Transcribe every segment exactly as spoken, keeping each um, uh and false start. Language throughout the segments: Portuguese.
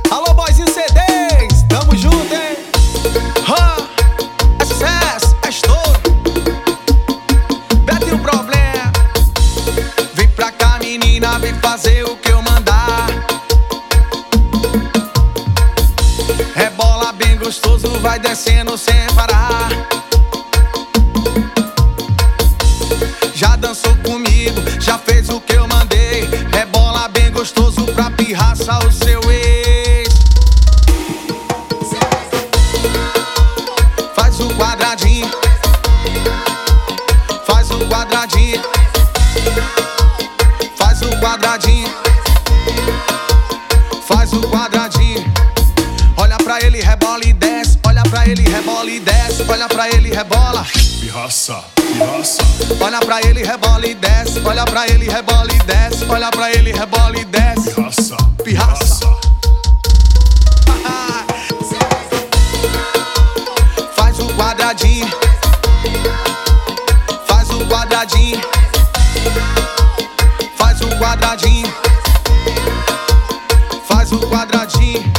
Alô, boyzinho C Ds, tamo junto, hein? Ha, é sucesso, é estouro. Betinho Problema. Vem pra cá, menina, vem fazer o que eu mandar. Rebola bem gostoso, vai descendo sem parar. Já dançou comigo, já fez o que eu mandei. Rebola bem gostoso pra pirraça o seu ex. Faz o quadradinho, faz o quadradinho, faz o quadradinho, faz o quadradinho. Olha pra ele, rebola e desce. Olha pra ele, rebola e desce. Olha pra ele, rebola. Pirraça, pirraça. Olha pra ele, rebola e desce. Olha pra ele, rebola e desce. Olha pra ele, rebola e desce. Pirraça, Pirraça. Faz o quadradinho, faz o quadradinho, faz o quadradinho, faz o quadradinho.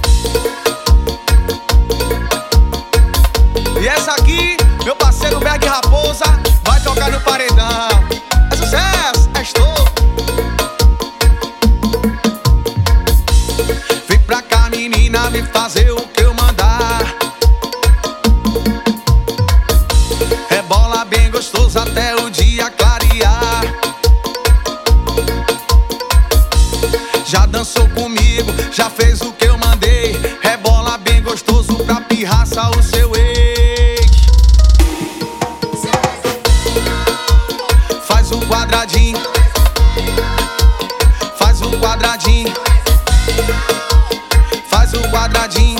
E essa aqui, meu parceiro Berg Raposa, vai tocar no paredão. É sucesso, é estouro. Vem pra cá, menina, vem fazer o que eu mandar. Rebola bem gostoso até o dia clarear. Já dançou comigo, já fez o que eu mandei. Rebola bem gostoso pra pirraça o seu ex. Faz um quadradinho, faz um quadradinho, faz um quadradinho,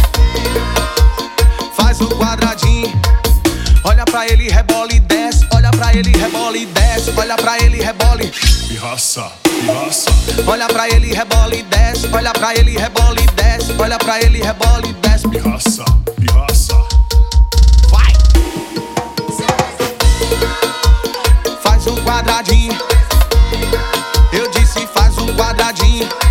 faz um quadradinho. Olha pra ele, rebola e desce. Olha pra ele, rebola e desce. Olha pra ele, rebola e... Pirraça, pirraça. Olha pra ele, rebola e desce. Olha pra ele, rebola e desce. Olha pra ele, rebola e desce. Pirraça, pirraça. Vai! Faz um quadradinho. Eu disse faz um quadradinho.